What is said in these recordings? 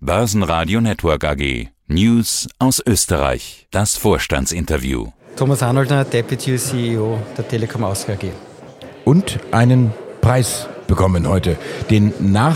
Börsenradio Network AG. News aus Österreich. Das Vorstandsinterview. Thomas Arnoldner, Deputy CEO der Telekom Austria AG. Und einen Preis bekommen heute, den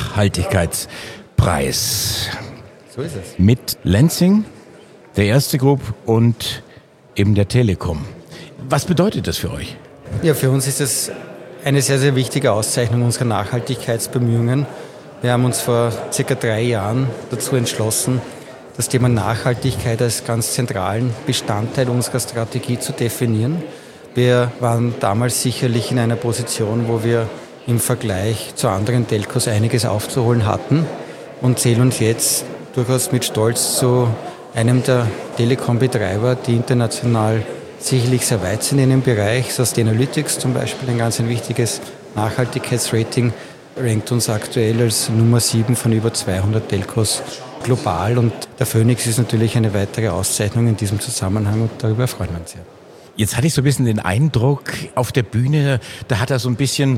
Nachhaltigkeitspreis. So ist es. Mit Lenzing, der Erste Group und eben der Telekom. Was bedeutet das für euch? Ja, für uns ist es eine sehr, sehr wichtige Auszeichnung unserer Nachhaltigkeitsbemühungen. Wir haben uns vor circa 3 Jahren dazu entschlossen, das Thema Nachhaltigkeit als ganz zentralen Bestandteil unserer Strategie zu definieren. Wir waren damals sicherlich in einer Position, wo wir im Vergleich zu anderen Telcos einiges aufzuholen hatten und zählen uns jetzt durchaus mit Stolz zu einem der Telekom-Betreiber, die international sicherlich sehr weit sind in dem Bereich. Sustainalytics zum Beispiel, ein ganz wichtiges Nachhaltigkeitsrating, rankt uns aktuell als Nummer 7 von über 200 Telcos global. Und der Phoenix ist natürlich eine weitere Auszeichnung in diesem Zusammenhang und darüber freuen wir uns sehr. Jetzt hatte ich so ein bisschen den Eindruck, auf der Bühne, da hat er so ein bisschen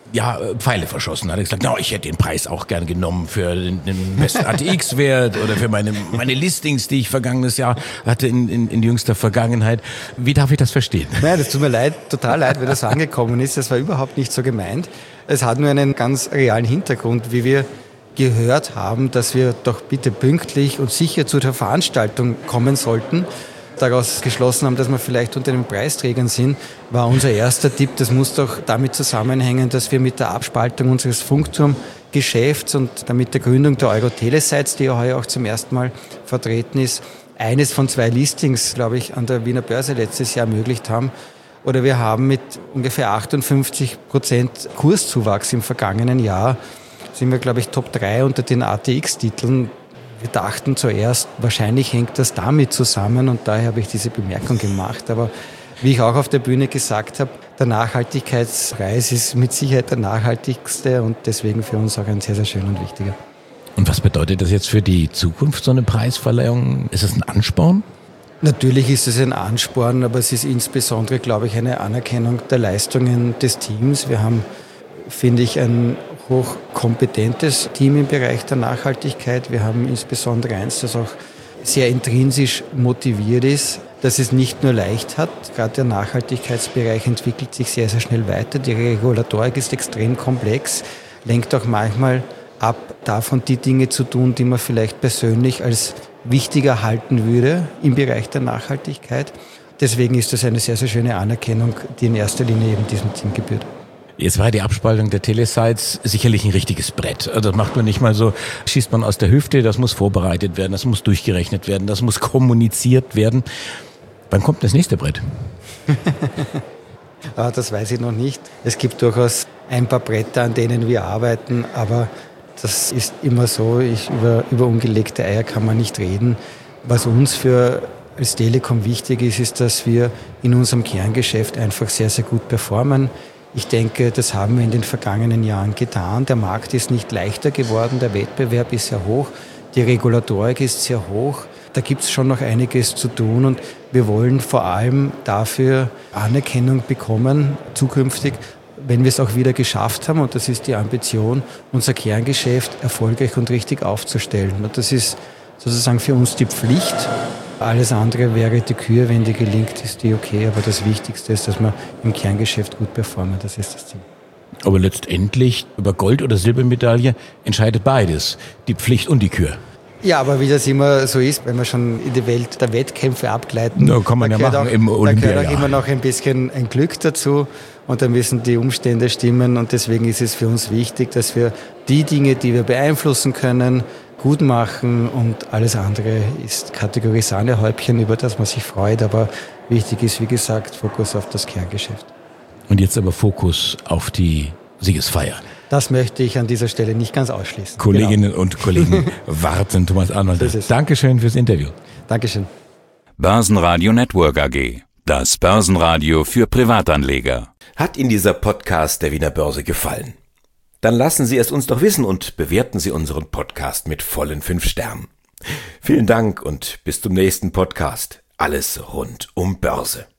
Pfeile verschossen. Da hat er gesagt, ich hätte den Preis auch gern genommen für den besten ATX-Wert oder für meine Listings, die ich vergangenes Jahr hatte in jüngster Vergangenheit. Wie darf ich das verstehen? Nein, das tut mir leid, total leid, wie das angekommen ist. Das war überhaupt nicht so gemeint. Es hat nur einen ganz realen Hintergrund, wie wir gehört haben, dass wir doch bitte pünktlich und sicher zu der Veranstaltung kommen sollten. Daraus geschlossen haben, dass wir vielleicht unter den Preisträgern sind, war unser erster Tipp. Das muss doch damit zusammenhängen, dass wir mit der Abspaltung unseres Funkturmgeschäfts und damit der Gründung der Euro-Telesites, die ja heuer auch zum ersten Mal vertreten ist, eines von 2 Listings, glaube ich, an der Wiener Börse letztes Jahr ermöglicht haben. Oder wir haben mit ungefähr 58% Kurszuwachs im vergangenen Jahr, sind wir, glaube ich, Top 3 unter den ATX-Titeln. Wir dachten zuerst, wahrscheinlich hängt das damit zusammen und daher habe ich diese Bemerkung gemacht. Aber wie ich auch auf der Bühne gesagt habe, der Nachhaltigkeitspreis ist mit Sicherheit der nachhaltigste und deswegen für uns auch ein sehr, sehr schöner und wichtiger. Und was bedeutet das jetzt für die Zukunft, so eine Preisverleihung? Ist das ein Ansporn? Natürlich ist es ein Ansporn, aber es ist insbesondere, glaube ich, eine Anerkennung der Leistungen des Teams. Wir haben, finde ich, ein hochkompetentes Team im Bereich der Nachhaltigkeit. Wir haben insbesondere eins, das auch sehr intrinsisch motiviert ist, dass es nicht nur leicht hat. Gerade der Nachhaltigkeitsbereich entwickelt sich sehr, sehr schnell weiter. Die Regulatorik ist extrem komplex, lenkt auch manchmal ab, davon die Dinge zu tun, die man vielleicht persönlich als wichtiger halten würde im Bereich der Nachhaltigkeit. Deswegen ist das eine sehr, sehr schöne Anerkennung, die in erster Linie eben diesem Team gebührt. Jetzt war die Abspaltung der Telesites sicherlich ein richtiges Brett. Also das macht man nicht mal so, schießt man aus der Hüfte, das muss vorbereitet werden, das muss durchgerechnet werden, das muss kommuniziert werden. Wann kommt das nächste Brett? Das weiß ich noch nicht. Es gibt durchaus ein paar Bretter, an denen wir arbeiten, aber das ist immer so, über ungelegte Eier kann man nicht reden. Was uns als Telekom wichtig ist, dass wir in unserem Kerngeschäft einfach sehr, sehr gut performen. Ich denke, das haben wir in den vergangenen Jahren getan. Der Markt ist nicht leichter geworden, der Wettbewerb ist sehr hoch, die Regulatorik ist sehr hoch. Da gibt es schon noch einiges zu tun und wir wollen vor allem dafür Anerkennung bekommen, zukünftig, wenn wir es auch wieder geschafft haben, und das ist die Ambition, unser Kerngeschäft erfolgreich und richtig aufzustellen. Und das ist sozusagen für uns die Pflicht. Alles andere wäre die Kür, wenn die gelingt, ist die okay. Aber das Wichtigste ist, dass wir im Kerngeschäft gut performen. Das ist das Ziel. Aber letztendlich über Gold- oder Silbermedaille entscheidet beides, die Pflicht und die Kür. Ja, aber wie das immer so ist, wenn wir schon in die Welt der Wettkämpfe abgleiten, da kann man ja machen im Olympiajahr. Da gehört auch immer noch ein bisschen ein Glück dazu und dann müssen die Umstände stimmen und deswegen ist es für uns wichtig, dass wir die Dinge, die wir beeinflussen können, gut machen und alles andere ist Kategorie Sahnehäubchen, über das man sich freut, aber wichtig ist, wie gesagt, Fokus auf das Kerngeschäft. Und jetzt aber Fokus auf die Siegesfeier. Das möchte ich an dieser Stelle nicht ganz ausschließen. Kolleginnen und Kollegen warten. Thomas Arnold, Dankeschön fürs Interview. Dankeschön. Börsenradio Network AG. Das Börsenradio für Privatanleger. Hat Ihnen dieser Podcast der Wiener Börse gefallen? Dann lassen Sie es uns doch wissen und bewerten Sie unseren Podcast mit vollen 5 Sternen. Vielen Dank und bis zum nächsten Podcast. Alles rund um Börse.